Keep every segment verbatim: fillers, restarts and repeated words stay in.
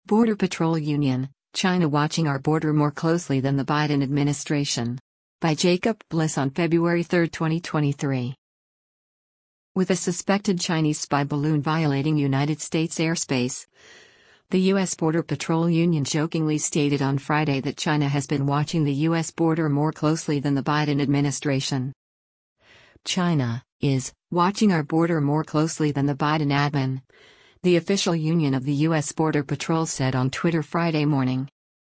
Border Patrol Union, China watching our border more closely than the Biden administration. By Jacob Bliss on February third, twenty twenty-three. With a suspected Chinese spy balloon violating United States airspace, the U S Border Patrol Union jokingly stated on Friday that China has been watching the U S border more closely than the Biden administration. China is watching our border more closely than the Biden admin, the official union of the U S Border Patrol said on Twitter Friday morning.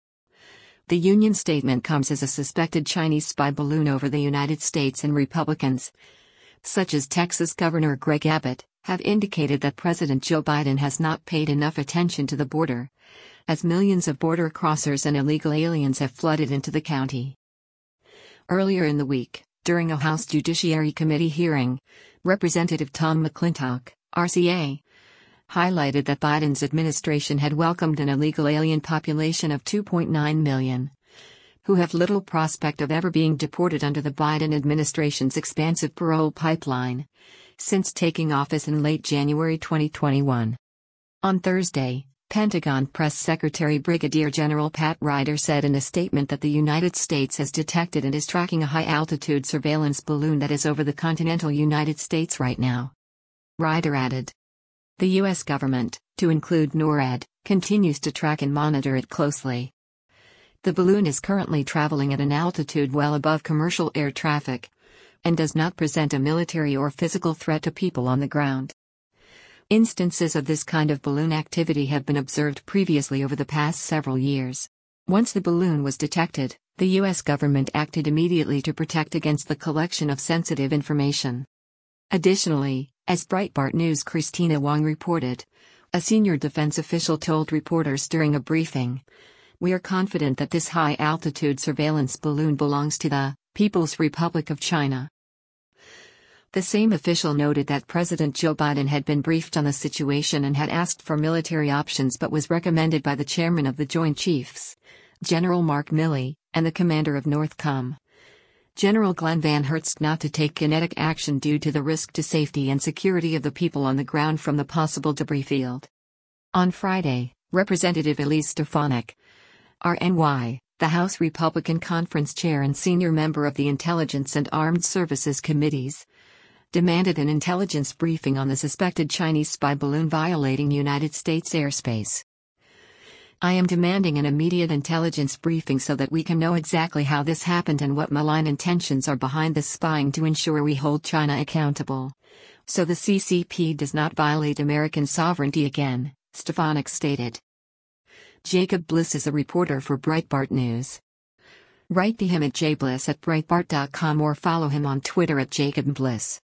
The union statement comes as a suspected Chinese spy balloon over the United States and Republicans, such as Texas Governor Greg Abbott, have indicated that President Joe Biden has not paid enough attention to the border, as millions of border crossers and illegal aliens have flooded into the county. Earlier in the week, during a House Judiciary Committee hearing, Representative Tom McClintock, R C A, highlighted that Biden's administration had welcomed an illegal alien population of two point nine million, who have little prospect of ever being deported under the Biden administration's expansive parole pipeline, since taking office in late January twenty twenty-one. On Thursday, Pentagon Press Secretary Brigadier General Pat Ryder said in a statement that the United States has detected and is tracking a high-altitude surveillance balloon that is over the continental United States right now. Ryder added, "The U S government, to include NORAD, continues to track and monitor it closely. The balloon is currently traveling at an altitude well above commercial air traffic, and does not present a military or physical threat to people on the ground." Instances of this kind of balloon activity have been observed previously over the past several years. Once the balloon was detected, the U S government acted immediately to protect against the collection of sensitive information. Additionally, as Breitbart News' Christina Wong reported, a senior defense official told reporters during a briefing, "We are confident that this high-altitude surveillance balloon belongs to the People's Republic of China." The same official noted that President Joe Biden had been briefed on the situation and had asked for military options but was recommended by the chairman of the Joint Chiefs, General Mark Milley, and the commander of NORTHCOM, General Glenn Van Hertz, not to take kinetic action due to the risk to safety and security of the people on the ground from the possible debris field. On Friday, Representative Elise Stefanik, R N Y, the House Republican Conference Chair and senior member of the Intelligence and Armed Services Committees, demanded an intelligence briefing on the suspected Chinese spy balloon violating United States airspace. "I am demanding an immediate intelligence briefing so that we can know exactly how this happened and what malign intentions are behind this spying to ensure we hold China accountable, so the C C P does not violate American sovereignty again," Stefanik stated. Jacob Bliss is a reporter for Breitbart News. Write to him at jbliss at breitbart dot com or follow him on Twitter at Jacob Bliss.